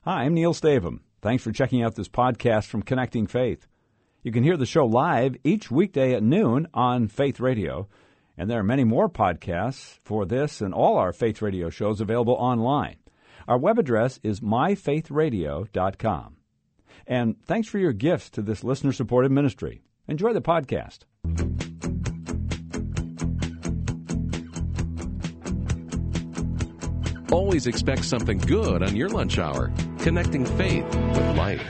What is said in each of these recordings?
Hi, I'm Neil Stavum. Thanks for checking out this podcast from Connecting Faith. You can hear the show live each weekday at noon on Faith Radio, and there are many more podcasts for this and all our Faith Radio shows available online. Our web address is myfaithradio.com. And thanks for your gifts to this listener-supported ministry. Enjoy the podcast. Always expect something good on your lunch hour. Connecting faith with life.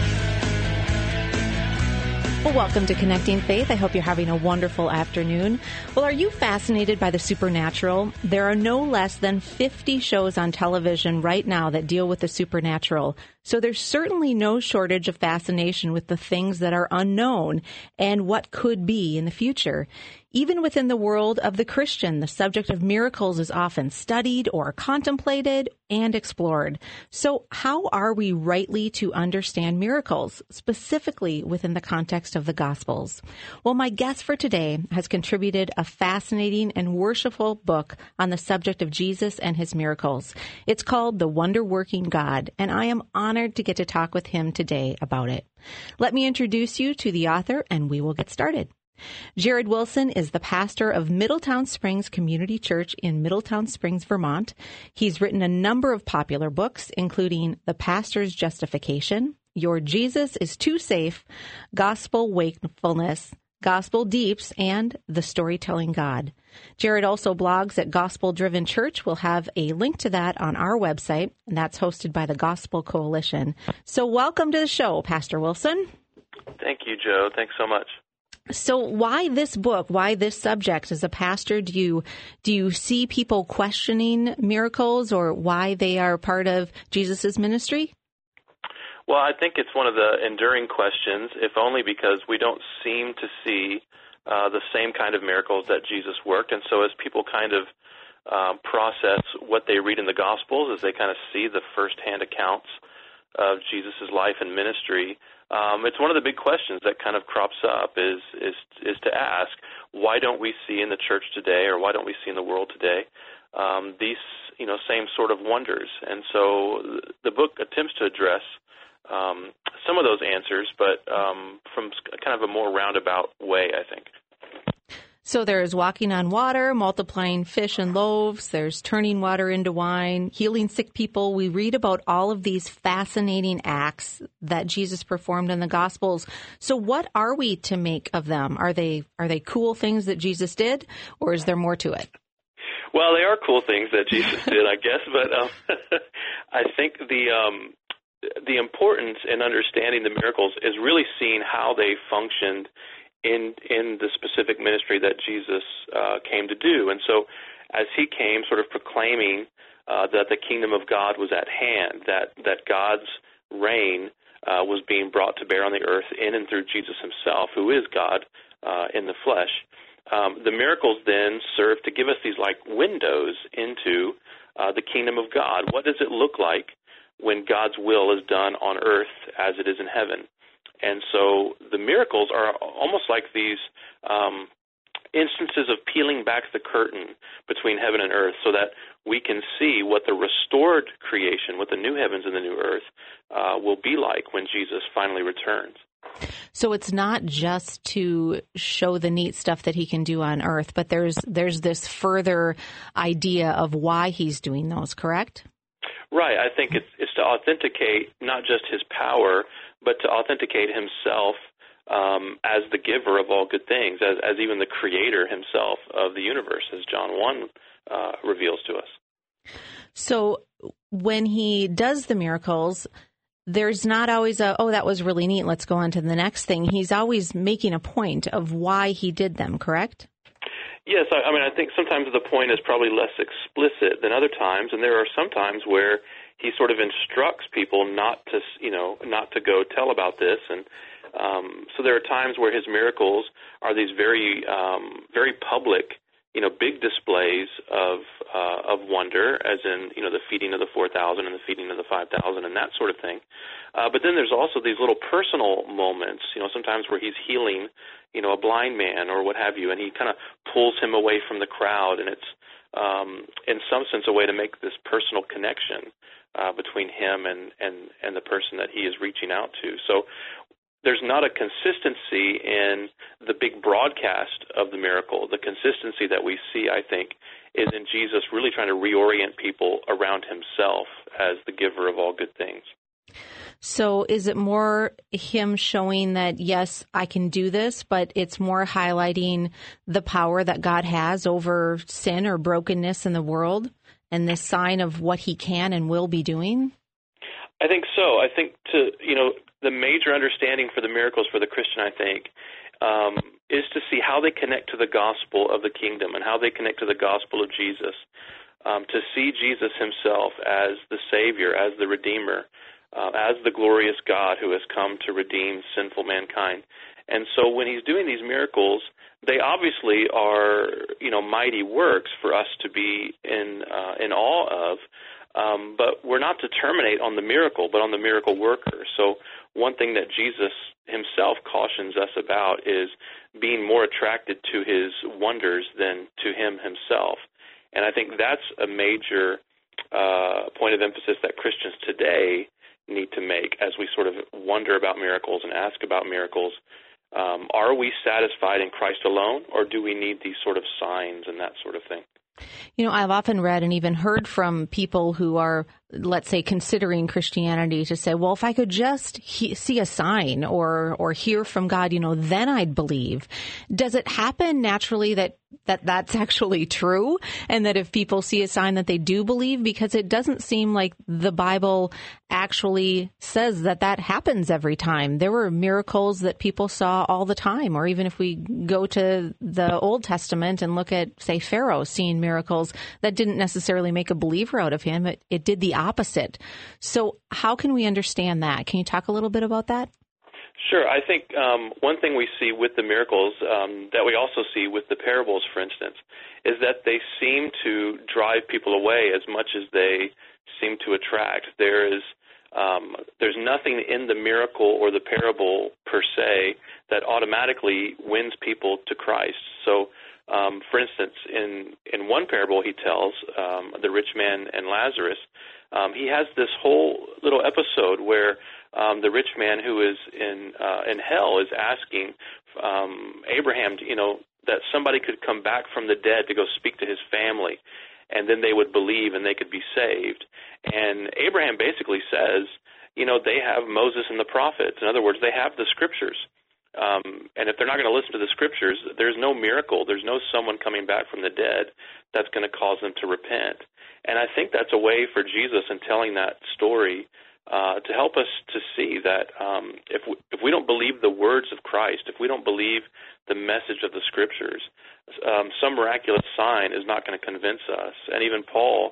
Well, welcome to Connecting Faith. I hope you're having a wonderful afternoon. Well, are you fascinated by the supernatural? There are no less than 50 shows on television right now that deal with the supernatural. So there's certainly no shortage of fascination with the things that are unknown and what could be in the future. Even within the world of the Christian, the subject of miracles is often studied or contemplated and explored. So how are we rightly to understand miracles, specifically within the context of the Gospels? Well, my guest for today has contributed a fascinating and worshipful book on the subject of Jesus and his miracles. It's called The Wonder-Working God, and I am honored to get to talk with him today about it. Let me introduce you to the author, and we will get started. Jared Wilson is the pastor of Middletown Springs Community Church in Middletown Springs, Vermont. He's written a number of popular books, including The Pastor's Justification, Your Jesus is Too Safe, Gospel Wakefulness, Gospel Deeps, and The Storytelling God. Jared also blogs at Gospel Driven Church. We'll have a link to that on our website, and that's hosted by the Gospel Coalition. So welcome to the show, Pastor Wilson. Thank you, Joe. Thanks so much. So why this book? Why this subject? As a pastor, do you see people questioning miracles, or why they are part of Jesus' ministry? Well, I think it's one of the enduring questions, if only because we don't seem to see the same kind of miracles that Jesus worked. And so as people kind of process what they read in the Gospels, as they kind of see the firsthand accounts of Jesus' life and ministry, it's one of the big questions that kind of crops up is to ask, why don't we see in the church today, or why don't we see in the world today, these same sort of wonders? And so the book attempts to address some of those answers, but from kind of a more roundabout way, I think. So there's walking on water, multiplying fish and loaves, there's turning water into wine, healing sick people. We read about all of these fascinating acts that Jesus performed in the Gospels. So what are we to make of them? Are they cool things that Jesus did, or is there more to it? Well, they are cool things that Jesus did, I guess, but I think the importance in understanding the miracles is really seeing how they functioned in the specific ministry that Jesus came to do. And so as he came sort of proclaiming that the kingdom of God was at hand, that God's reign was being brought to bear on the earth in and through Jesus himself, who is God in the flesh, the miracles then serve to give us these like windows into the kingdom of God. What does it look like when God's will is done on earth as it is in heaven? And so the miracles are almost like these instances of peeling back the curtain between heaven and earth so that we can see what the restored creation, what the new heavens and the new earth will be like when Jesus finally returns. So it's not just to show the neat stuff that he can do on earth, but there's this further idea of why he's doing those, correct? Right. I think it's to authenticate not just his power, but to authenticate himself as the giver of all good things, as even the creator himself of the universe, as John 1 reveals to us. So when he does the miracles, there's not always that was really neat, let's go on to the next thing. He's always making a point of why he did them, correct? Yes, I mean, I think sometimes the point is probably less explicit than other times, and there are some times where he sort of instructs people not to go tell about this, and so there are times where his miracles are these very, very public, big displays of wonder, as in, the feeding of the 4,000 and the feeding of the 5,000 and that sort of thing. But then there's also these little personal moments, sometimes where he's healing, a blind man or what have you, and he kind of pulls him away from the crowd, and it's in some sense a way to make this personal connection between him and the person that he is reaching out to. So there's not a consistency in the big broadcast of the miracle. The consistency that we see, I think, is in Jesus really trying to reorient people around himself as the giver of all good things. So is it more him showing that, yes, I can do this, but it's more highlighting the power that God has over sin or brokenness in the world and this sign of what he can and will be doing? I think so. I think the major understanding for the miracles for the Christian, I think, is to see how they connect to the gospel of the kingdom and how they connect to the gospel of Jesus, to see Jesus himself as the Savior, as the Redeemer, as the glorious God who has come to redeem sinful mankind. And so when he's doing these miracles, they obviously are, mighty works for us to be in awe of, but we're not to terminate on the miracle, but on the miracle worker. So one thing that Jesus himself cautions us about is being more attracted to his wonders than to him himself. And I think that's a major point of emphasis that Christians today need to make as we sort of wonder about miracles and ask about miracles. Are we satisfied in Christ alone, or do we need these sort of signs and that sort of thing? I've often read and even heard from people who are, let's say, considering Christianity to say, well, if I could just see a sign or hear from God, then I'd believe. Does it happen naturally that's actually true, and that if people see a sign that they do believe? Because it doesn't seem like the Bible actually says that happens every time. There were miracles that people saw all the time, or even if we go to the Old Testament and look at, say, Pharaoh seeing miracles, that didn't necessarily make a believer out of him. It did the opposite. So how can we understand that? Can you talk a little bit about that? Sure. I think one thing we see with the miracles that we also see with the parables, for instance, is that they seem to drive people away as much as they seem to attract. There's nothing in the miracle or the parable per se that automatically wins people to Christ. So, for instance, in one parable he tells, the rich man and Lazarus, he has this whole little episode where the rich man who is in hell is asking Abraham, that somebody could come back from the dead to go speak to his family, and then they would believe and they could be saved. And Abraham basically says, they have Moses and the prophets. In other words, they have the scriptures. And if they're not going to listen to the scriptures, there's no miracle. There's no someone coming back from the dead that's going to cause them to repent. And I think that's a way for Jesus in telling that story to help us to see that if we don't believe the words of Christ, if we don't believe the message of the scriptures, some miraculous sign is not going to convince us. And even Paul,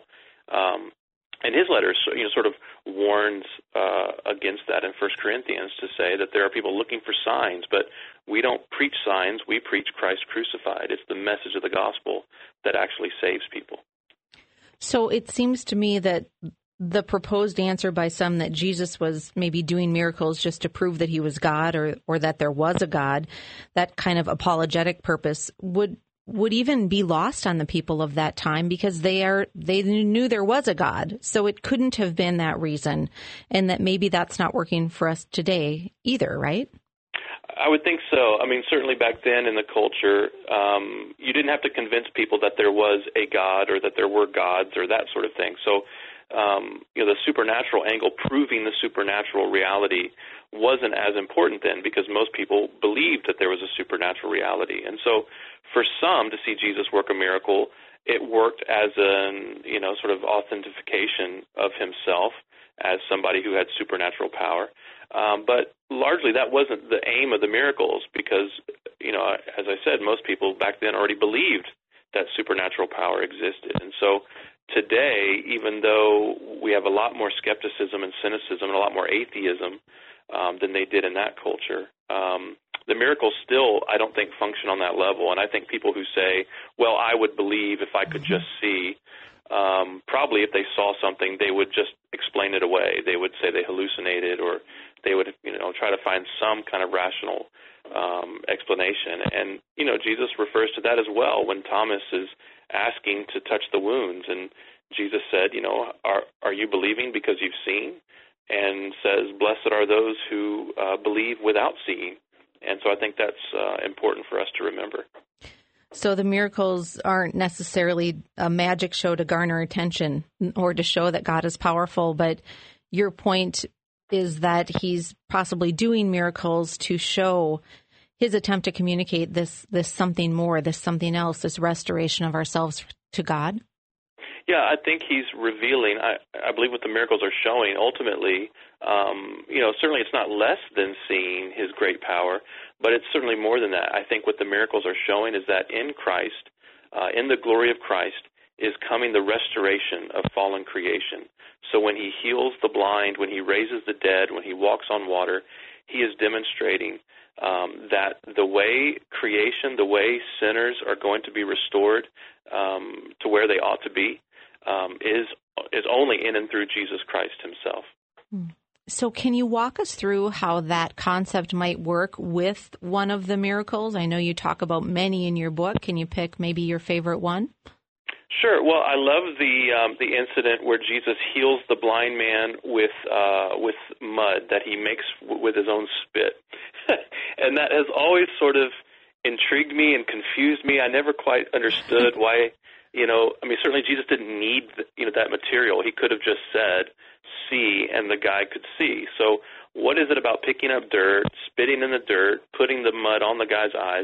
in his letters, sort of warns against that in 1 Corinthians to say that there are people looking for signs, but we don't preach signs, we preach Christ crucified. It's the message of the gospel that actually saves people. So it seems to me that the proposed answer by some that Jesus was maybe doing miracles just to prove that he was God or that there was a God, that kind of apologetic purpose would even be lost on the people of that time, because they knew there was a God. So it couldn't have been that reason, and that maybe that's not working for us today either, right? I would think so. I mean, certainly back then in the culture, you didn't have to convince people that there was a God or that there were gods or that sort of thing. So, the supernatural angle, proving the supernatural reality, wasn't as important then, because most people believed that there was a supernatural reality. And so for some to see Jesus work a miracle, it worked as an, sort of authentication of himself as somebody who had supernatural power. But largely that wasn't the aim of the miracles, because, as I said, most people back then already believed that supernatural power existed. And so today, even though we have a lot more skepticism and cynicism and a lot more atheism than they did in that culture, the miracles still, I don't think, function on that level. And I think people who say, well, I would believe if I could just see, probably if they saw something, they would just explain it away. They would say they hallucinated, or they would, try to find some kind of rational explanation. And, Jesus refers to that as well when Thomas is asking to touch the wounds, and Jesus said, are you believing because you've seen? And says, blessed are those who believe without seeing. And so I think that's important for us to remember. So the miracles aren't necessarily a magic show to garner attention or to show that God is powerful, but your point is that he's possibly doing miracles to show his attempt to communicate this something more, this something else, this restoration of ourselves to God? Yeah, I think he's revealing, I believe what the miracles are showing ultimately, certainly it's not less than seeing his great power, but it's certainly more than that. I think what the miracles are showing is that in Christ, in the glory of Christ, is coming the restoration of fallen creation. So when he heals the blind, when he raises the dead, when he walks on water, he is demonstrating that the way creation, the way sinners are going to be restored to where they ought to be, is only in and through Jesus Christ himself. So can you walk us through how that concept might work with one of the miracles? I know you talk about many in your book. Can you pick maybe your favorite one? Sure. Well, I love the incident where Jesus heals the blind man with mud that he makes with his own spit, and that has always sort of intrigued me and confused me. I never quite understood why. Certainly Jesus didn't need that material. He could have just said, "See," and the guy could see. So, what is it about picking up dirt, spitting in the dirt, putting the mud on the guy's eyes?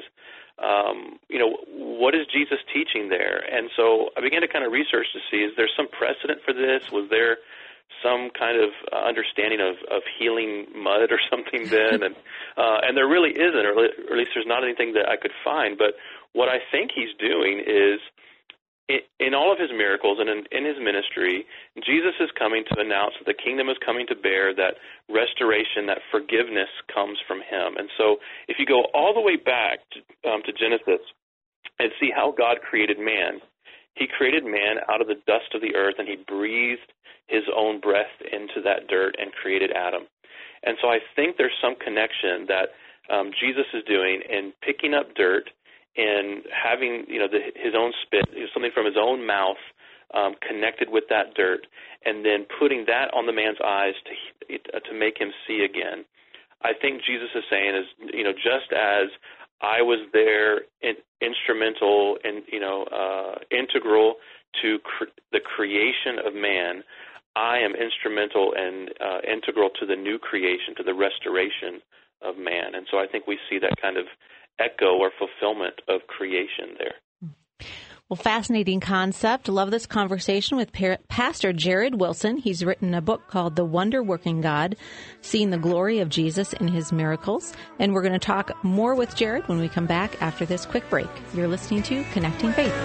What is Jesus teaching there? And so I began to kind of research to see, is there some precedent for this? Was there some kind of understanding of healing mud or something then? And there really isn't, or at least there's not anything that I could find. But what I think he's doing is, in all of his miracles and in his ministry, Jesus is coming to announce that the kingdom is coming to bear, that restoration, that forgiveness comes from him. And so if you go all the way back to Genesis and see how God created man, he created man out of the dust of the earth, and he breathed his own breath into that dirt and created Adam. And so I think there's some connection that Jesus is doing in picking up dirt and having his own spit, something from his own mouth, connected with that dirt, and then putting that on the man's eyes to make him see again. I think Jesus is saying is, just as I was there, instrumental and integral to the creation of man, I am instrumental and integral to the new creation, to the restoration of man. And so I think we see that kind of echo or fulfillment of creation there. Well, fascinating concept. Love this conversation with Pastor Jared Wilson. He's written a book called The Wonder-Working God, Seeing the Glory of Jesus in His Miracles. And we're going to talk more with Jared when we come back after this quick break. You're listening to Connecting Faith.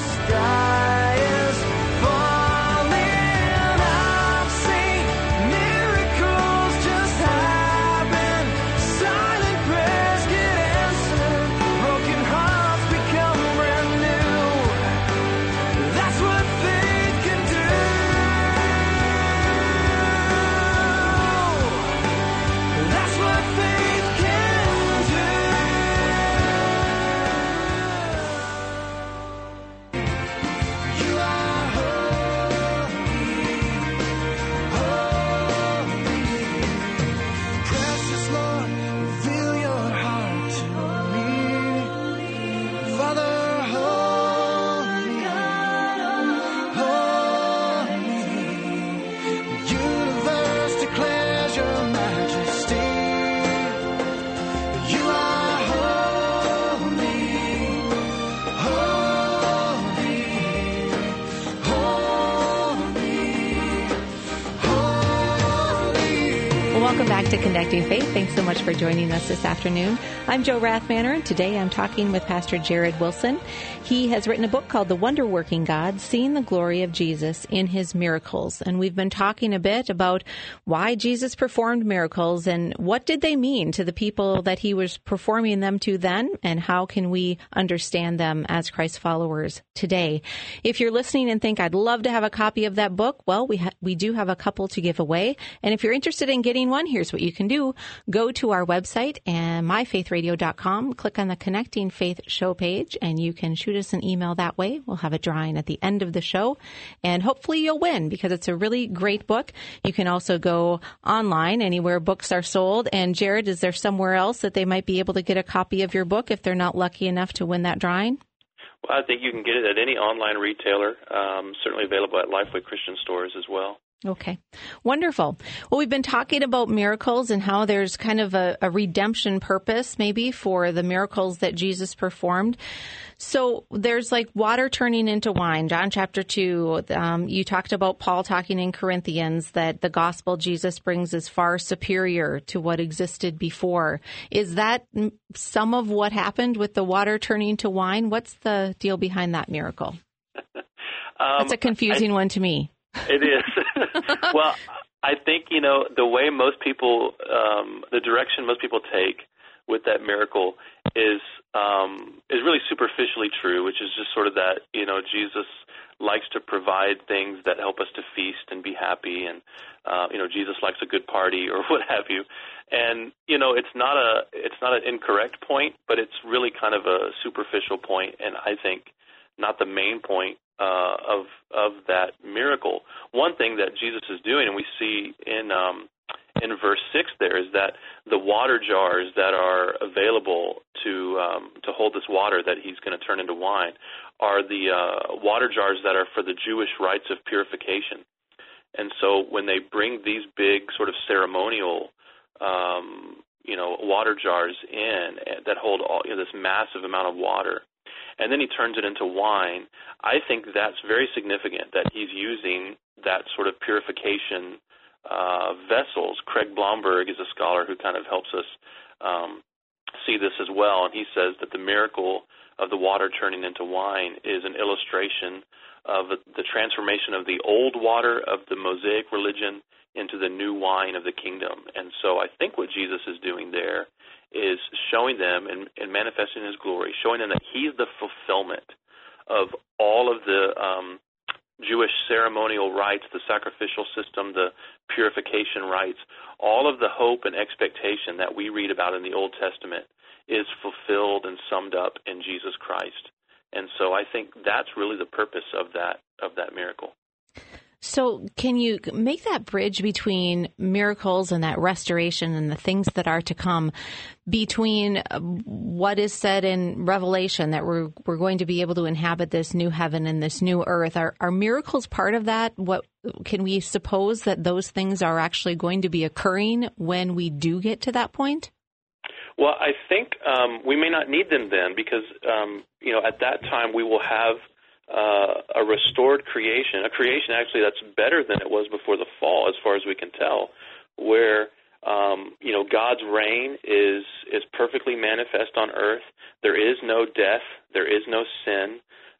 Welcome back to Connecting Faith. Thanks so much for joining us this afternoon. I'm Jo Rathmanner, and today I'm talking with Pastor Jared Wilson. He has written a book called The Wonder-Working God, Seeing the Glory of Jesus in His Miracles. And we've been talking a bit about why Jesus performed miracles and what did they mean to the people that He was performing them to then, and how can we understand them as Christ followers today. If you're listening and think, I'd love to have a copy of that book, well, we do have a couple to give away. And if you're interested in getting one, one, here's what you can do. Go to our website and myfaithradio.com, click on the Connecting Faith show page, and you can shoot us an email that way. We'll have a drawing at the end of the show, and hopefully you'll win because it's a really great book. You can also go online anywhere books are sold. And Jared, is there somewhere else that they might be able to get a copy of your book if they're not lucky enough to win that drawing? Well, I think you can get it at any online retailer, certainly available at Lifeway Christian stores as well. Okay. Wonderful. Well, we've been talking about miracles and how there's kind of a redemption purpose maybe for the miracles that Jesus performed. So there's like water turning into wine, John chapter 2. You talked about Paul talking in Corinthians that the gospel Jesus brings is far superior to what existed before. Is that some of what happened with the water turning to wine? What's the deal behind that miracle? That's a confusing one to me. It is. Well, I think, the way most people, the direction most people take with that miracle is really superficially true, which is just sort of that, Jesus likes to provide things that help us to feast and be happy, and, Jesus likes a good party or what have you. And, it's not an incorrect point, but it's really kind of a superficial point, and I think not the main point of that miracle. One thing that Jesus is doing, and we see in verse 6 there, is that the water jars that are available to hold this water that he's going to turn into wine are the water jars that are for the Jewish rites of purification. And so when they bring these big sort of ceremonial water jars in that hold all this massive amount of water, and then he turns it into wine, I think that's very significant that he's using that sort of purification vessels. Craig Blomberg is a scholar who kind of helps us see this as well, and he says that the miracle of the water turning into wine is an illustration of the transformation of the old water of the Mosaic religion into the new wine of the kingdom. And so I think what Jesus is doing there is showing them and manifesting his glory, showing them that he's the fulfillment of all of the Jewish ceremonial rites, the sacrificial system, the purification rites. All of the hope and expectation that we read about in the Old Testament is fulfilled and summed up in Jesus Christ. And so I think that's really the purpose of that miracle. So can you make that bridge between miracles and that restoration and the things that are to come between what is said in Revelation that we're going to be able to inhabit this new heaven and this new earth? Are miracles part of that? What can we suppose that those things are actually going to be occurring when we do get to that point? Well, I think we may not need them then because, at that time we will have a restored creation, a creation actually that's better than it was before the fall, as far as we can tell, where God's reign is perfectly manifest on earth. There is no death, there is no sin,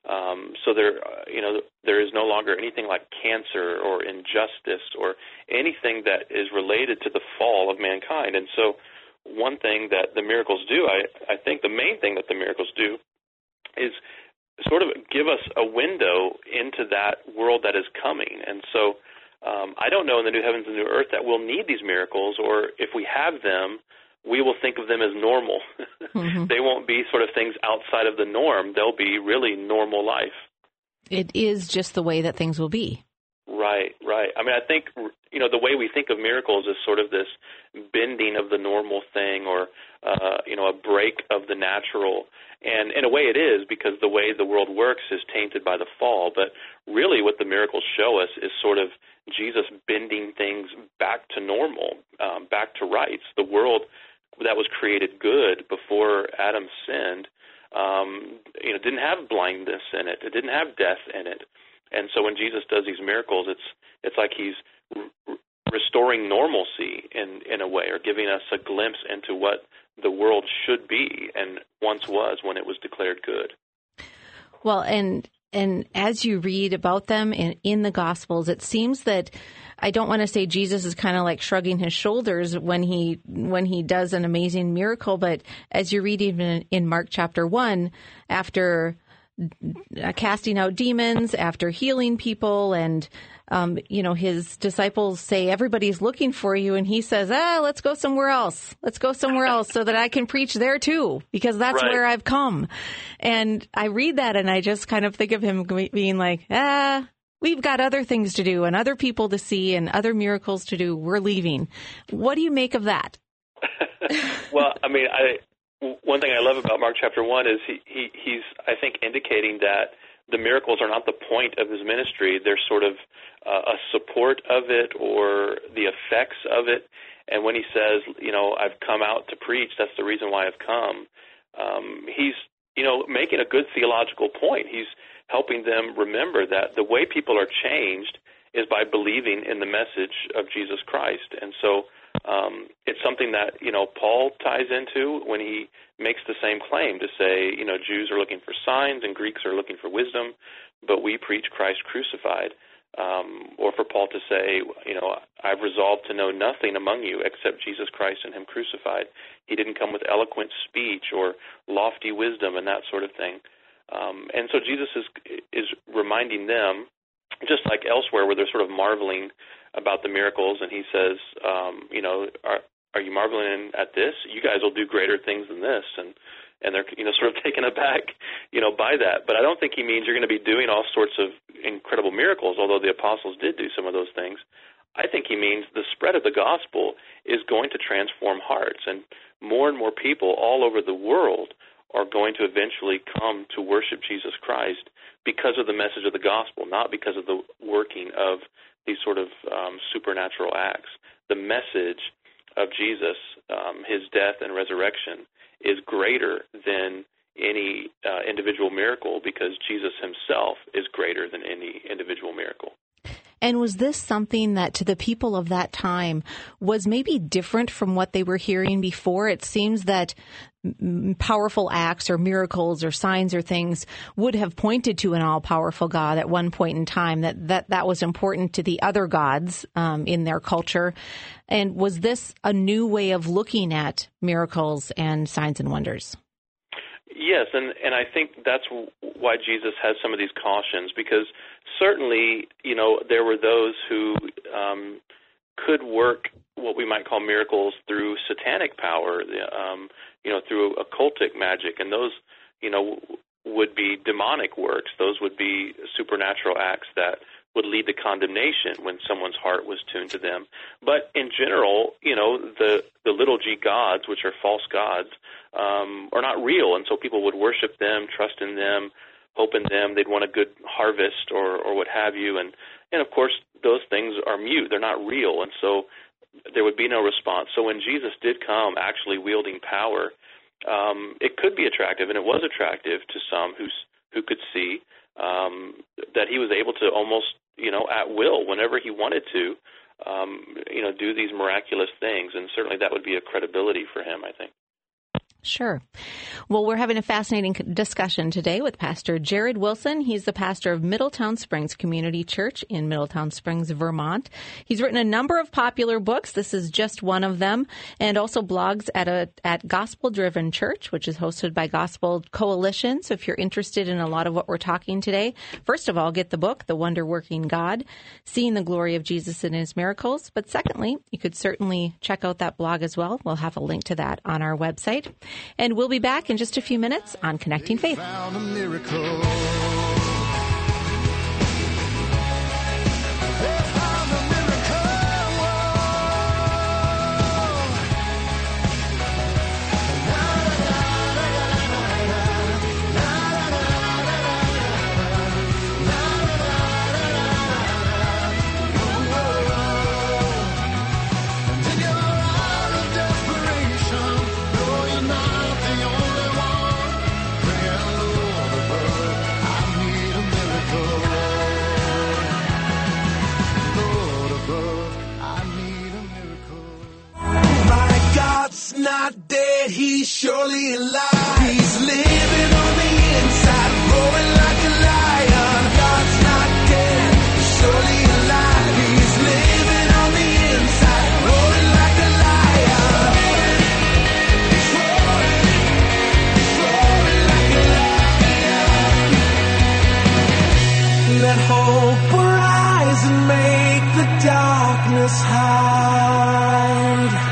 so there is no longer anything like cancer or injustice or anything that is related to the fall of mankind. And so, one thing that the miracles do, I think the main thing that the miracles do, is sort of give us a window into that world that is coming. And so I don't know in the new heavens and new earth that we'll need these miracles, or if we have them, we will think of them as normal. Mm-hmm. They won't be sort of things outside of the norm. They'll be really normal life. It is just the way that things will be. Right. I mean, I think, the way we think of miracles is sort of this bending of the normal thing or, a break of the natural. And in a way it is, because the way the world works is tainted by the fall. But really what the miracles show us is sort of Jesus bending things back to normal, back to rights. The world that was created good before Adam sinned, didn't have blindness in it. It didn't have death in it. And so when Jesus does these miracles, it's like he's restoring normalcy in a way, or giving us a glimpse into what the world should be and once was when it was declared good. Well, and as you read about them in the Gospels, it seems that, I don't want to say Jesus is kind of like shrugging his shoulders when he does an amazing miracle, but as you read even in Mark chapter 1, after casting out demons, after healing people, and his disciples say, everybody's looking for you, and he says, let's go somewhere else. Let's go somewhere else so that I can preach there too, because that's where I've come. And I read that and I just kind of think of him being like, we've got other things to do and other people to see and other miracles to do. We're leaving. What do you make of that? Well, I mean, one thing I love about Mark chapter 1 is he's, I think, indicating that the miracles are not the point of his ministry. They're sort of a support of it or the effects of it. And when he says, I've come out to preach, that's the reason why I've come, he's, making a good theological point. He's helping them remember that the way people are changed is by believing in the message of Jesus Christ. And so it's something that, Paul ties into when he makes the same claim to say, Jews are looking for signs and Greeks are looking for wisdom, but we preach Christ crucified. Or for Paul to say, I've resolved to know nothing among you except Jesus Christ and him crucified. He didn't come with eloquent speech or lofty wisdom and that sort of thing. And so Jesus is reminding them, just like elsewhere where they're sort of marveling about the miracles, and he says, are you marveling at this? You guys will do greater things than this. And they're, sort of taken aback, by that. But I don't think he means you're going to be doing all sorts of incredible miracles, although the apostles did do some of those things. I think he means the spread of the gospel is going to transform hearts, and more people all over the world are going to eventually come to worship Jesus Christ because of the message of the gospel, not because of the working of these sort of supernatural acts. The message of Jesus, his death and resurrection, is greater than any individual miracle because Jesus himself is greater than any individual miracle. And was this something that to the people of that time was maybe different from what they were hearing before? It seems that powerful acts or miracles or signs or things would have pointed to an all-powerful God at one point in time, that was important to the other gods in their culture. And was this a new way of looking at miracles and signs and wonders? Yes, and I think that's why Jesus has some of these cautions, because certainly, there were those who could work what we might call miracles through satanic power, through occultic magic, and those, would be demonic works. Those would be supernatural acts that would lead to condemnation when someone's heart was tuned to them. But in general, the little g gods, which are false gods, are not real, and so people would worship them, trust in them, hope in them. They'd want a good harvest or what have you, and of course those things are mute. They're not real, and so there would be no response. So when Jesus did come actually wielding power, it could be attractive, and it was attractive to some who could see that he was able to almost, at will, whenever he wanted to, do these miraculous things. And certainly that would be a credibility for him, I think. Sure. Well, we're having a fascinating discussion today with Pastor Jared Wilson. He's the pastor of Middletown Springs Community Church in Middletown Springs, Vermont. He's written a number of popular books. This is just one of them, and also blogs at Gospel Driven Church, which is hosted by Gospel Coalition. So if you're interested in a lot of what we're talking today, first of all, get the book, The Wonder Working God, Seeing the Glory of Jesus and His Miracles. But secondly, you could certainly check out that blog as well. We'll have a link to that on our website. And we'll be back in just a few minutes on Connecting Faith. Found a miracle. Not dead, he's surely alive. He's living on the inside, roaring like a lion. God's not dead, he's surely alive. He's living on the inside, roaring like a lion. He's roaring like a lion.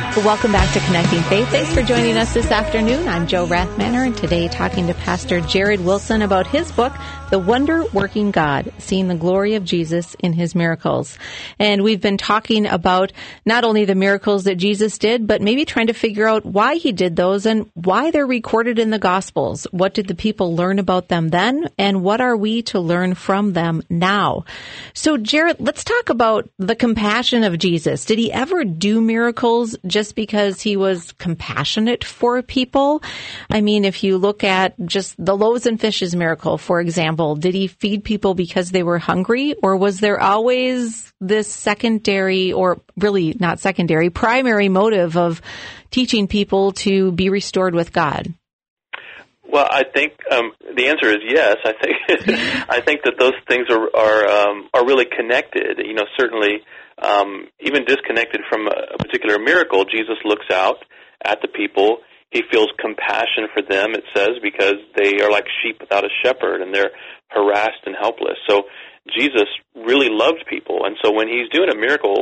Welcome back to Connecting Faith. Thanks for joining us this afternoon. I'm Jo Rathmanner, and today talking to Pastor Jared Wilson about his book, The Wonder-Working God, Seeing the Glory of Jesus in His Miracles. And we've been talking about not only the miracles that Jesus did, but maybe trying to figure out why He did those and why they're recorded in the Gospels. What did the people learn about them then, and what are we to learn from them now? So, Jared, let's talk about the compassion of Jesus. Did He ever do miracles just because He was compassionate for people? I mean, if you look at just the loaves and fishes miracle, for example, did He feed people because they were hungry, or was there always this secondary, or really not secondary, primary motive of teaching people to be restored with God? Well, I think the answer is yes. I think I think that those things are really connected. You know, certainly, even disconnected from a particular miracle, Jesus looks out at the people. He feels compassion for them, it says, because they are like sheep without a shepherd, and they're harassed and helpless. So Jesus really loved people, and so when He's doing a miracle,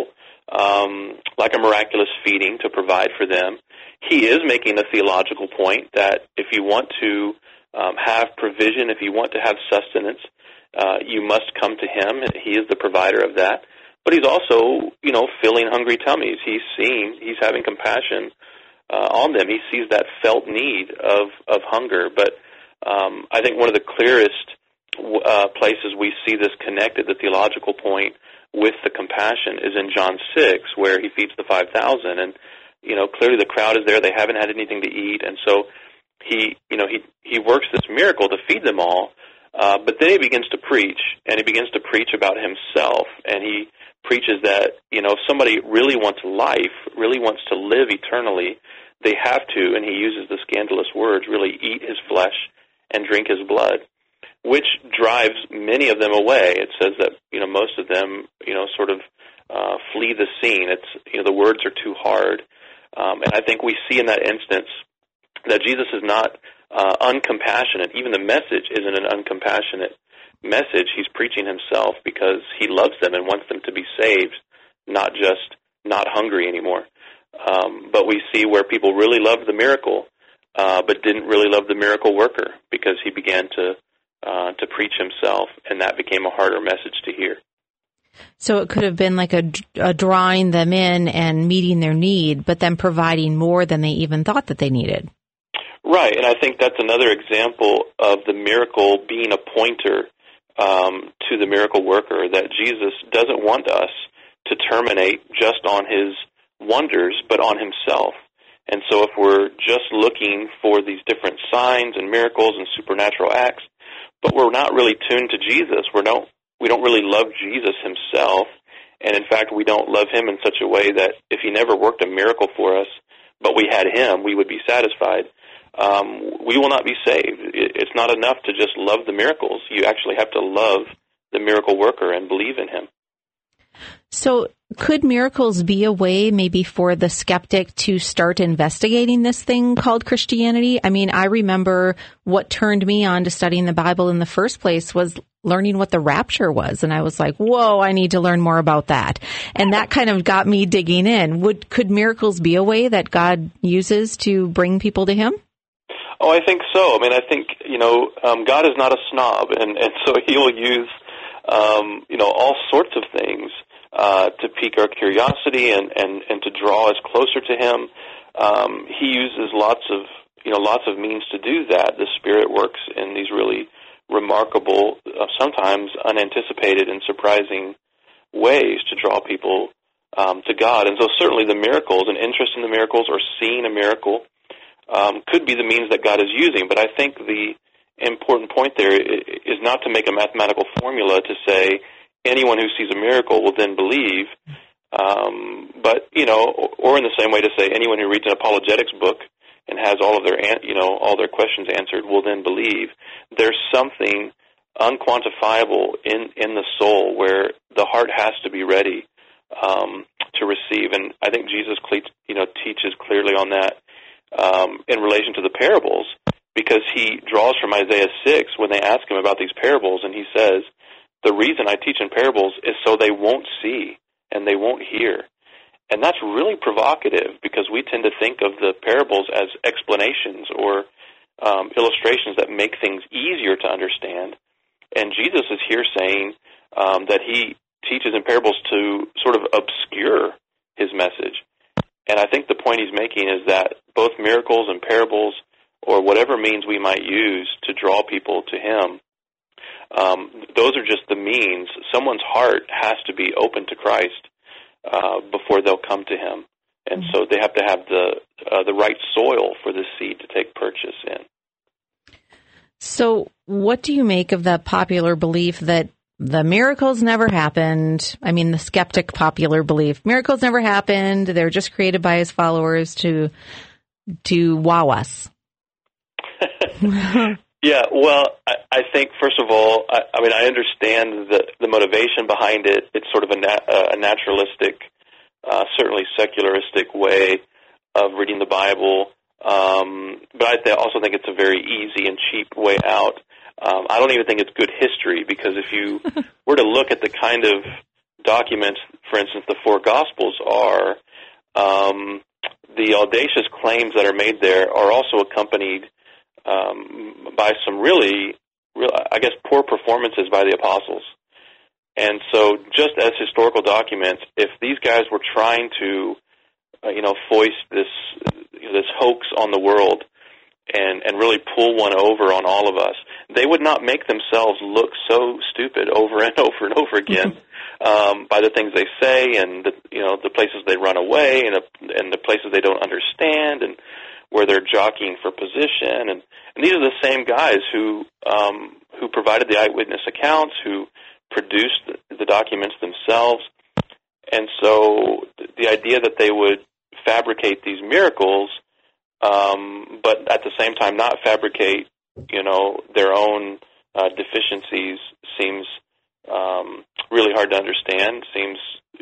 like a miraculous feeding to provide for them, He is making a theological point that if you want to have provision, if you want to have sustenance, you must come to Him. He is the provider of that. But He's also, you know, filling hungry tummies. He's having compassion on them. He sees that felt need of hunger. But I think one of the clearest places we see this connected, the theological point with the compassion, is in John 6, where He feeds the 5,000. And, you know, clearly the crowd is there. They haven't had anything to eat. And so He works this miracle to feed them all. But then He begins to preach, and He begins to preach about Himself. And He preaches that, you know, if somebody really wants life, really wants to live eternally, they have to, and He uses the scandalous words, really eat His flesh and drink His blood, which drives many of them away. It says that, you know, most of them, you know, sort of flee the scene. It's, you know, the words are too hard. And I think we see in that instance that Jesus is not uncompassionate. Even the message isn't an uncompassionate message. He's preaching Himself because He loves them and wants them to be saved, not just not hungry anymore. But we see where people really loved the miracle, but didn't really love the miracle worker, because He began to preach Himself, and that became a harder message to hear. So it could have been like a drawing them in and meeting their need, but then providing more than they even thought that they needed. Right, and I think that's another example of the miracle being a pointer to the miracle worker, that Jesus doesn't want us to terminate just on His wonders, but on Himself. And so if we're just looking for these different signs and miracles and supernatural acts, but we're not really tuned to Jesus, we don't really love Jesus Himself, and in fact we don't love Him in such a way that if He never worked a miracle for us, but we had Him, we would be satisfied. We will not be saved. It's not enough to just love the miracles. You actually have to love the miracle worker and believe in Him. So could miracles be a way maybe for the skeptic to start investigating this thing called Christianity? I mean, I remember what turned me on to studying the Bible in the first place was learning what the rapture was. And I was like, whoa, I need to learn more about that. And that kind of got me digging in. Could miracles be a way that God uses to bring people to Him? Oh, I think so. I mean, I think, you know, God is not a snob, and so He will use, you know, all sorts of things to pique our curiosity and to draw us closer to Him. He uses lots of means to do that. The Spirit works in these really remarkable, sometimes unanticipated and surprising ways to draw people to God. And so certainly the miracles, an interest in the miracles or seeing a miracle, could be the means that God is using. But I think the important point there is not to make a mathematical formula to say anyone who sees a miracle will then believe, but, you know, or in the same way to say anyone who reads an apologetics book and has all of their, you know, all their questions answered will then believe. There's something unquantifiable in the soul where the heart has to be ready to receive. And I think Jesus, you know, teaches clearly on that in relation to the parables, because He draws from Isaiah 6 when they ask Him about these parables, and He says, the reason I teach in parables is so they won't see and they won't hear. And that's really provocative because we tend to think of the parables as explanations or illustrations that make things easier to understand. And Jesus is here saying that he teaches in parables to sort of obscure his message. And I think the point he's making is that both miracles and parables, or whatever means we might use to draw people to him, those are just the means. Someone's heart has to be open to Christ before they'll come to him. And so they have to have the right soil for this seed to take purchase in. So what do you make of the popular belief that the miracles never happened? I mean, the skeptic popular belief. Miracles never happened. They're just created by his followers to wow us. Yeah, well, I think, first of all, I understand the motivation behind it. It's sort of a naturalistic, certainly secularistic way of reading the Bible. But I also think it's a very easy and cheap way out. I don't even think it's good history, because if you were to look at the kind of documents, for instance, the four Gospels are, the audacious claims that are made there are also accompanied by some really, I guess, poor performances by the apostles. And so just as historical documents, if these guys were trying to, foist this hoax on the world and really pull one over on all of us, they would not make themselves look so stupid over and over and over again by the things they say and the places they run away and the places they don't understand and where they're jockeying for position. And these are the same guys who provided the eyewitness accounts, who produced the documents themselves. And so the idea that they would fabricate these miracles, but at the same time not fabricate, their own deficiencies seems really hard to understand. Seems,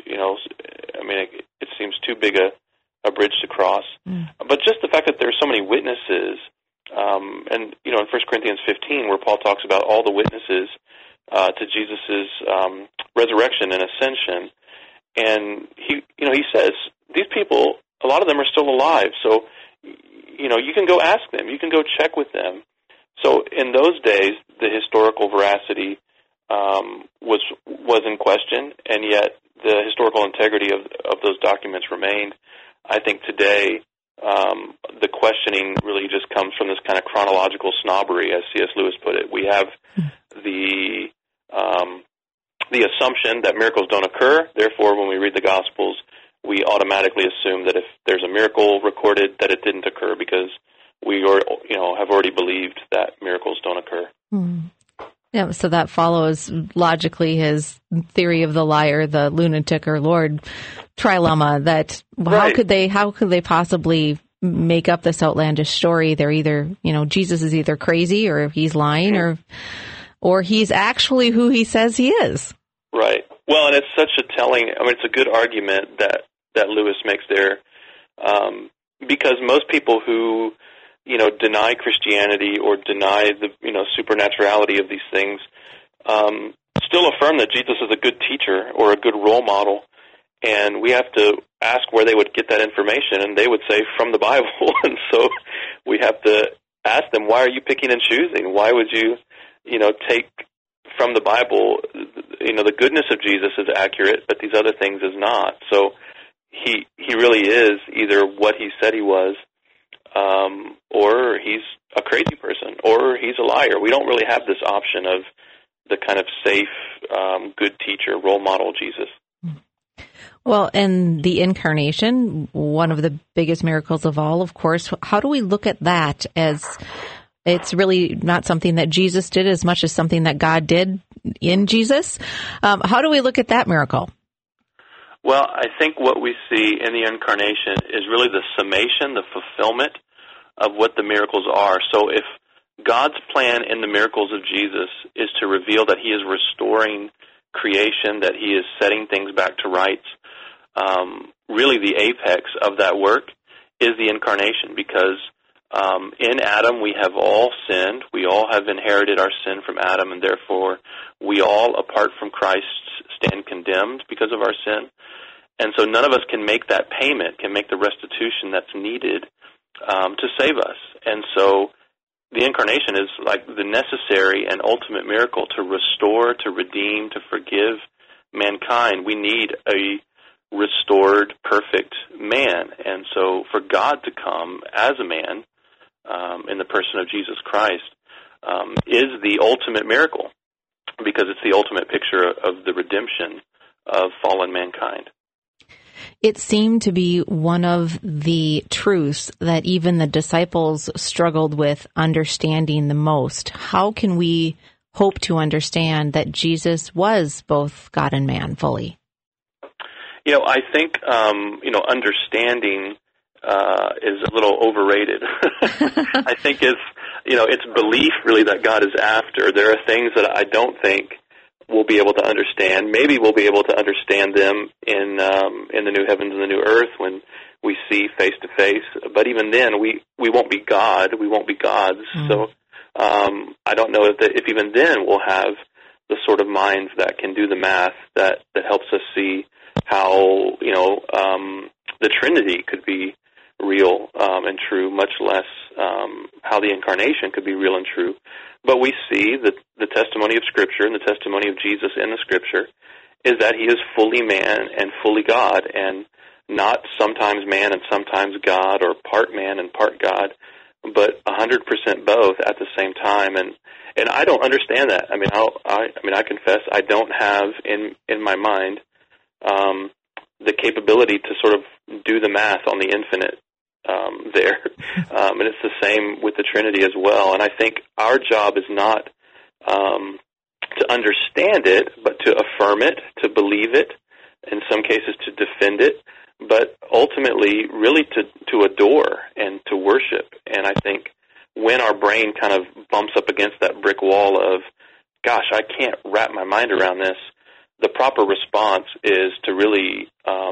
it seems too big a bridge to cross. But just the fact that there are so many witnesses, and in 1 Corinthians 15, where Paul talks about all the witnesses to Jesus' resurrection and ascension, and he says these people, a lot of them are still alive. So you can go ask them, you can go check with them. So in those days, the historical veracity was in question, and yet the historical integrity of those documents remained. I think today the questioning really just comes from this kind of chronological snobbery, as C.S. Lewis put it. We have the assumption that miracles don't occur. Therefore, when we read the Gospels, we automatically assume that if there's a miracle recorded, that it didn't occur because we have already believed that miracles don't occur. Yeah, so that follows logically his theory of the liar, the lunatic or Lord trilemma. That right. How could they possibly make up this outlandish story? They're either Jesus is either crazy or he's lying or he's actually who he says he is. Right. Well, and it's such a telling. It's a good argument that Lewis makes there, because most people who deny Christianity or deny the supernaturality of these things still affirm that Jesus is a good teacher or a good role model, and we have to ask where they would get that information, and they would say from the Bible. And so we have to ask them, why are you picking and choosing? Why would you take from the Bible? The goodness of Jesus is accurate, but these other things is not. So he really is either what he said he was, or he's a crazy person, or he's a liar. We don't really have this option of the kind of safe, good teacher, role model Jesus. Well, and the incarnation, one of the biggest miracles of all, of course. How do we look at that as it's really not something that Jesus did as much as something that God did in Jesus? How do we look at that miracle? Well, I think what we see in the incarnation is really the summation, the fulfillment of what the miracles are. So if God's plan in the miracles of Jesus is to reveal that he is restoring creation, that he is setting things back to rights, really the apex of that work is the incarnation, because in Adam we have all sinned. We all have inherited our sin from Adam, and therefore we all, apart from Christ, stand condemned because of our sin. And so none of us can make that payment, can make the restitution that's needed to save us. And so the incarnation is like the necessary and ultimate miracle to restore, to redeem, to forgive mankind. We need a restored, perfect man. And so for God to come as a man in the person of Jesus Christ is the ultimate miracle, because it's the ultimate picture of the redemption of fallen mankind. It seemed to be one of the truths that even the disciples struggled with understanding the most. How can we hope to understand that Jesus was both God and man fully? I think, understanding is a little overrated. I think it's belief really that God is after. There are things that I don't think we'll be able to understand. Maybe we'll be able to understand them in the new heavens and the new earth when we see face to face. But even then, we won't be God. We won't be gods. Mm-hmm. So I don't know if even then we'll have the sort of minds that can do the math that helps us see how the Trinity could be real and true, much less how the incarnation could be real and true. But we see that the testimony of Scripture and the testimony of Jesus in the Scripture is that he is fully man and fully God, and not sometimes man and sometimes God, or part man and part God, but 100% both at the same time. And I don't understand that. I confess I don't have in my mind the capability to sort of do the math on the infinite there. And it's the same with the Trinity as well. And I think our job is not to understand it, but to affirm it, to believe it, in some cases to defend it, but ultimately really to adore and to worship. And I think when our brain kind of bumps up against that brick wall of, gosh, I can't wrap my mind around this, the proper response is to really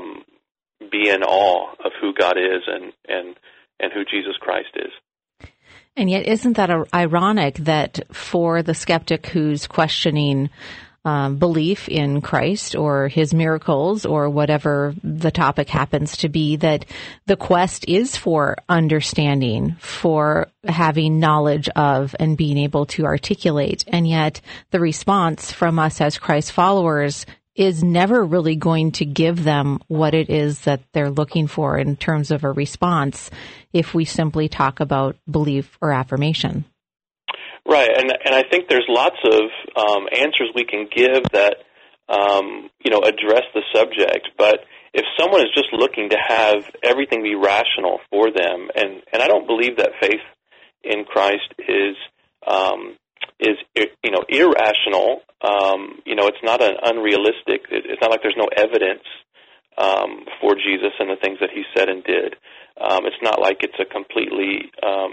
be in awe of who God is and who Jesus Christ is. And yet, isn't that ironic that for the skeptic who's questioning belief in Christ or his miracles or whatever the topic happens to be, that the quest is for understanding, for having knowledge of and being able to articulate. And yet the response from us as Christ followers is never really going to give them what it is that they're looking for in terms of a response if we simply talk about belief or affirmation. Right, and I think there's lots of answers we can give that, address the subject, but if someone is just looking to have everything be rational for them, and I don't believe that faith in Christ is irrational. It's not an unrealistic. It's not like there's no evidence for Jesus and the things that he said and did. It's not like it's a completely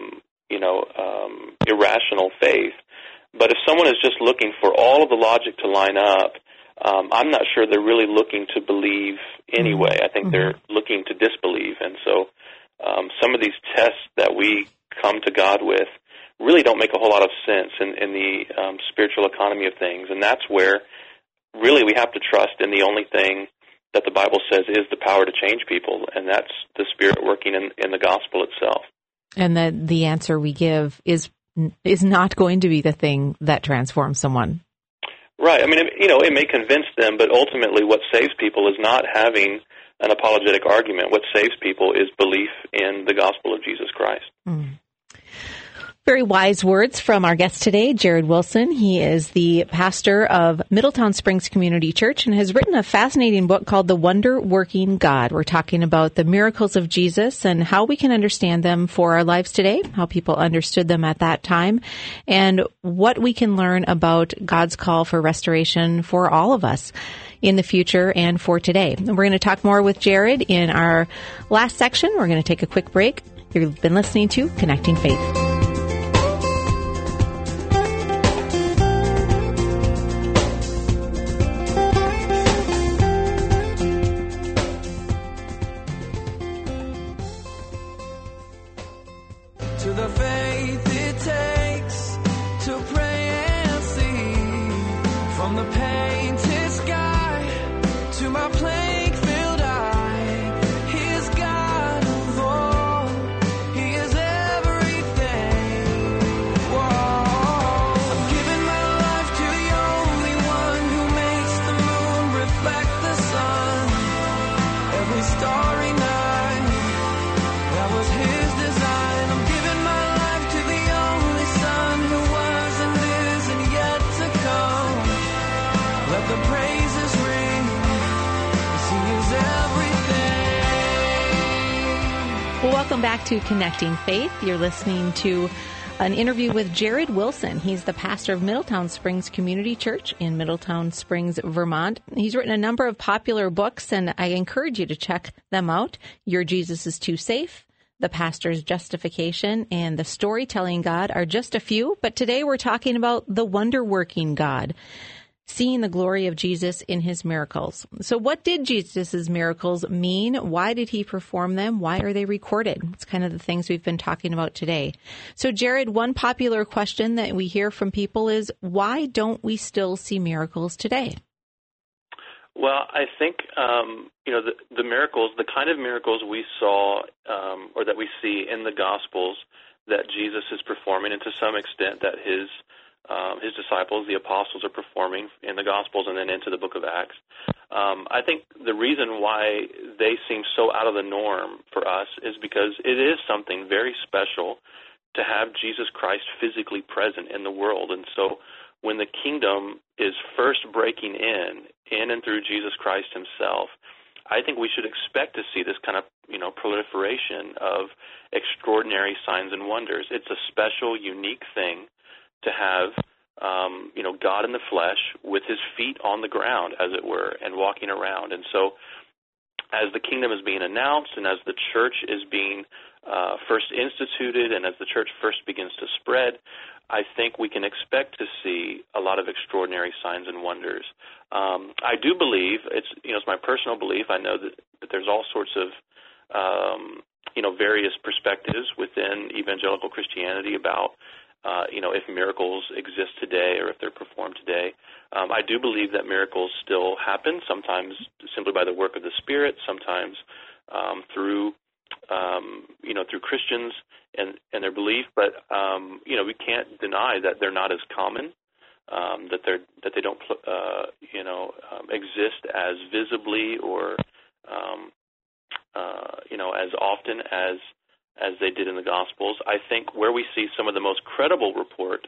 irrational faith. But if someone is just looking for all of the logic to line up, I'm not sure they're really looking to believe anyway. I think they're looking to disbelieve. And so some of these tests that we come to God with really don't make a whole lot of sense in the spiritual economy of things. And that's where really we have to trust in the only thing that the Bible says is the power to change people, and that's the Spirit working in the gospel itself. And that the answer we give is not going to be the thing that transforms someone. Right. I mean, it may convince them, but ultimately what saves people is not having an apologetic argument. What saves people is belief in the gospel of Jesus Christ. Mm. Very wise words from our guest today, Jared Wilson. He is the pastor of Middletown Springs Community Church and has written a fascinating book called The Wonder-Working God. We're talking about the miracles of Jesus and how we can understand them for our lives today, how people understood them at that time, and what we can learn about God's call for restoration for all of us in the future and for today. And we're going to talk more with Jared in our last section. We're going to take a quick break. You've been listening to Connecting Faith. From the painted sky to my plague-filled eyes. Well, welcome back to Connecting Faith. You're listening to an interview with Jared Wilson. He's the pastor of Middletown Springs Community Church in Middletown Springs, Vermont. He's written a number of popular books, and I encourage you to check them out. Your Jesus is Too Safe, The Pastor's Justification, and The Storytelling God are just a few. But today we're talking about the wonder-working God, seeing the glory of Jesus in his miracles. So what did Jesus' miracles mean? Why did he perform them? Why are they recorded? It's kind of the things we've been talking about today. So Jared, one popular question that we hear from people is, why don't we still see miracles today? Well, I think, the miracles, the kind of miracles we saw or that we see in the Gospels that Jesus is performing, and to some extent that his disciples, the apostles, are performing in the Gospels and then into the book of Acts. I think the reason why they seem so out of the norm for us is because it is something very special to have Jesus Christ physically present in the world. And so when the kingdom is first breaking in and through Jesus Christ himself, I think we should expect to see this kind of, proliferation of extraordinary signs and wonders. It's a special, unique thing to have, God in the flesh with his feet on the ground, as it were, and walking around. And so as the kingdom is being announced and as the church is being first instituted and as the church first begins to spread, I think we can expect to see a lot of extraordinary signs and wonders. I do believe, it's my personal belief, I know that there's all sorts of various perspectives within evangelical Christianity about if miracles exist today or if they're performed today. I do believe that miracles still happen, sometimes simply by the work of the Spirit, sometimes through Christians and their belief. But we can't deny that they're not as common, that they don't exist as visibly or as often as they did in the Gospels. I think where we see some of the most credible reporting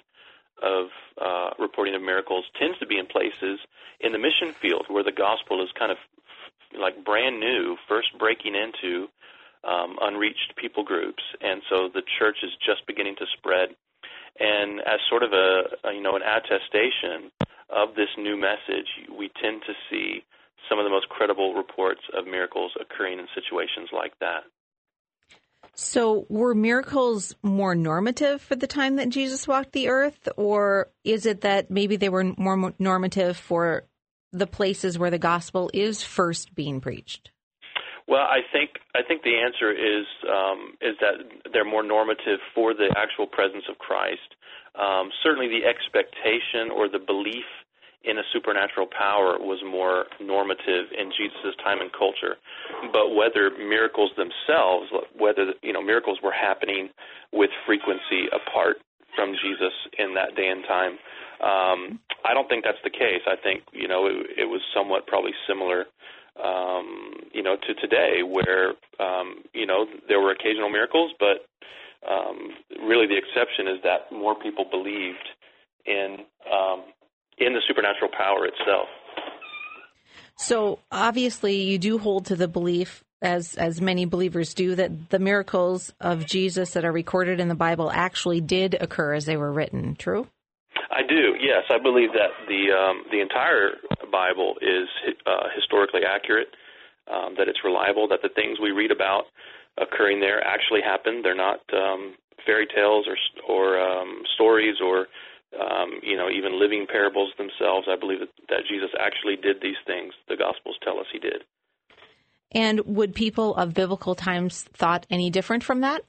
of miracles tends to be in places in the mission field where the gospel is kind of like brand new, first breaking into unreached people groups, and so the church is just beginning to spread. And as sort of an attestation of this new message, we tend to see some of the most credible reports of miracles occurring in situations like that. So were miracles more normative for the time that Jesus walked the earth, or is it that maybe they were more normative for the places where the gospel is first being preached? Well, I think the answer is that they're more normative for the actual presence of Christ. Certainly the expectation or the belief in a supernatural power was more normative in Jesus' time and culture. But whether miracles themselves, miracles were happening with frequency apart from Jesus in that day and time, I don't think that's the case. I think, it was somewhat probably similar, to today where, there were occasional miracles, but really the exception is that more people believed in the supernatural power itself. So obviously you do hold to the belief, as many believers do, that the miracles of Jesus that are recorded in the Bible actually did occur as they were written. True? I do, yes. I believe that the entire Bible is historically accurate, that it's reliable, that the things we read about occurring there actually happened. They're not fairy tales or stories or even living parables themselves. I believe that Jesus actually did these things. The Gospels tell us he did. And would people of biblical times thought any different from that?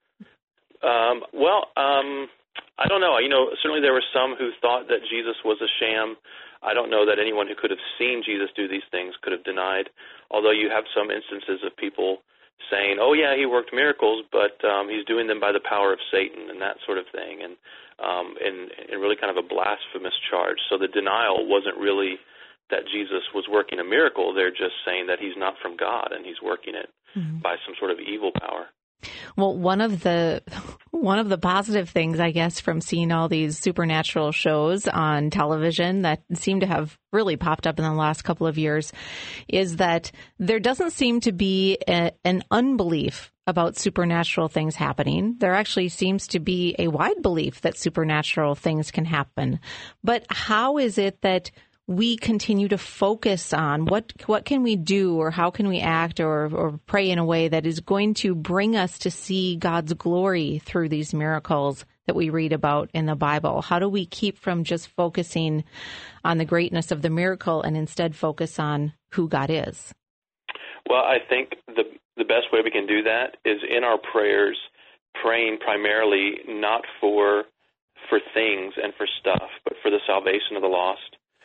I don't know. Certainly there were some who thought that Jesus was a sham. I don't know that anyone who could have seen Jesus do these things could have denied, although you have some instances of people saying, oh, yeah, he worked miracles, but he's doing them by the power of Satan and that sort of thing, and really kind of a blasphemous charge. So the denial wasn't really that Jesus was working a miracle. They're just saying that he's not from God and he's working it by some sort of evil power. Well, one of the positive things, I guess, from seeing all these supernatural shows on television that seem to have really popped up in the last couple of years is that there doesn't seem to be an unbelief about supernatural things happening. There actually seems to be a wide belief that supernatural things can happen. But how is it that we continue to focus on what can we do, or how can we act or pray in a way that is going to bring us to see God's glory through these miracles that we read about in the Bible? How do we keep from just focusing on the greatness of the miracle and instead focus on who God is? Well, I think the best way we can do that is in our prayers, praying primarily not for things and for stuff, but for the salvation of the lost.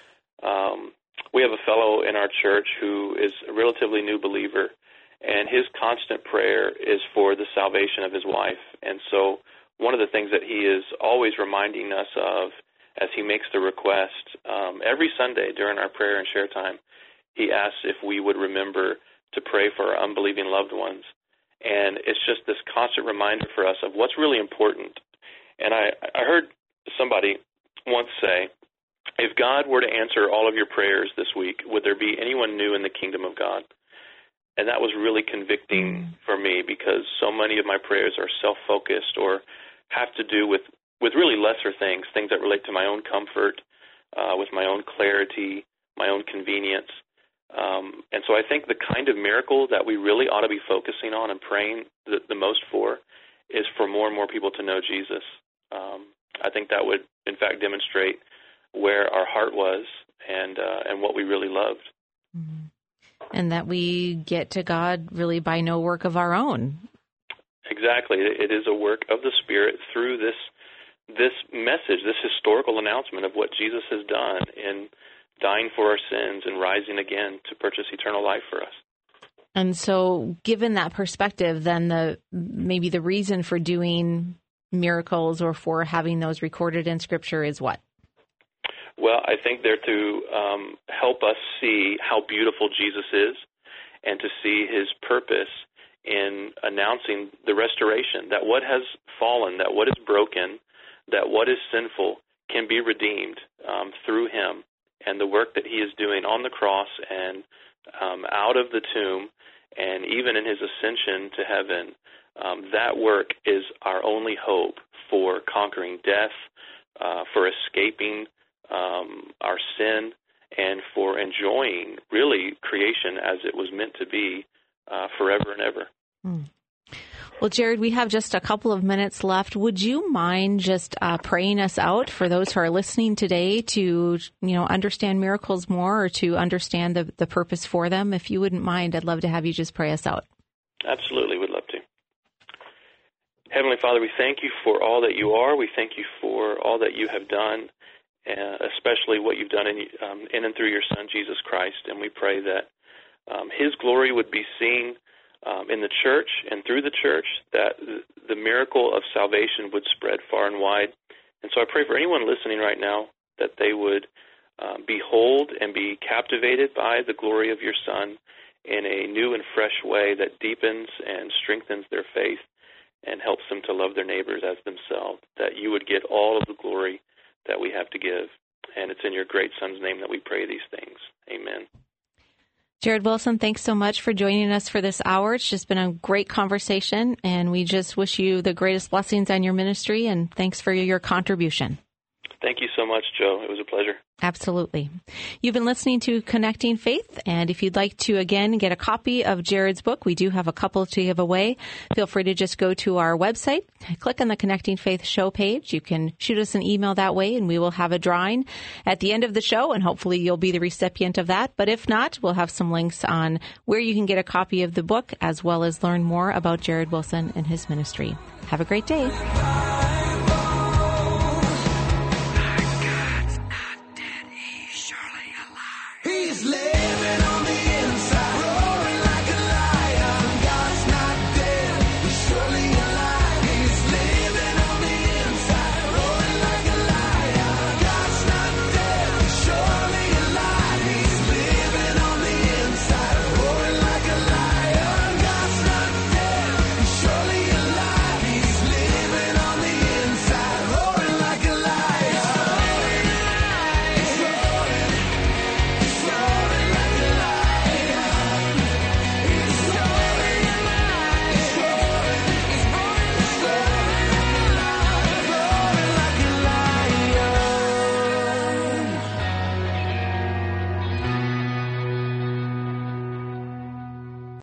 We have a fellow in our church who is a relatively new believer, and his constant prayer is for the salvation of his wife. And so one of the things that he is always reminding us of as he makes the request, every Sunday during our prayer and share time, he asks if we would remember to pray for our unbelieving loved ones. And it's just this constant reminder for us of what's really important. And I heard somebody once say, if God were to answer all of your prayers this week, would there be anyone new in the kingdom of God? And that was really convicting for me, because so many of my prayers are self-focused or have to do with really lesser things that relate to my own comfort, with my own clarity, my own convenience. And so I think the kind of miracle that we really ought to be focusing on and praying the most for is for more and more people to know Jesus. I think that would, in fact, demonstrate where our heart was and what we really loved. Mm-hmm. And that we get to God really by no work of our own. Exactly. It is a work of the Spirit through this message, this historical announcement of what Jesus has done in dying for our sins and rising again to purchase eternal life for us. And so given that perspective, then maybe the reason for doing miracles or for having those recorded in Scripture is what? Well, I think they're to help us see how beautiful Jesus is, and to see his purpose in announcing the restoration, that what has fallen, that what is broken, that what is sinful can be redeemed through him and the work that he is doing on the cross and out of the tomb, and even in his ascension to heaven. That work is our only hope for conquering death, for escaping our sin, and for enjoying, really, creation as it was meant to be forever and ever. Well, Jared, we have just a couple of minutes left. Would you mind just praying us out for those who are listening today to, understand miracles more, or to understand the purpose for them? If you wouldn't mind, I'd love to have you just pray us out. Absolutely, would love to. Heavenly Father, we thank you for all that you are. We thank you for all that you have done, especially what you've done in and through your Son, Jesus Christ. And we pray that his glory would be seen in the church and through the church, that the miracle of salvation would spread far and wide. And so I pray for anyone listening right now that they would behold and be captivated by the glory of your Son in a new and fresh way that deepens and strengthens their faith and helps them to love their neighbors as themselves, that you would get all of the glory that we have to give. And it's in your great Son's name that we pray these things. Amen. Jared Wilson, thanks so much for joining us for this hour. It's just been a great conversation, and we just wish you the greatest blessings on your ministry, and thanks for your contribution. Thank you so much, Joe. It was a pleasure. Absolutely. You've been listening to Connecting Faith, and if you'd like to, again, get a copy of Jared's book, we do have a couple to give away. Feel free to just go to our website, click on the Connecting Faith show page. You can shoot us an email that way, and we will have a drawing at the end of the show, and hopefully you'll be the recipient of that. But if not, we'll have some links on where you can get a copy of the book, as well as learn more about Jared Wilson and his ministry. Have a great day.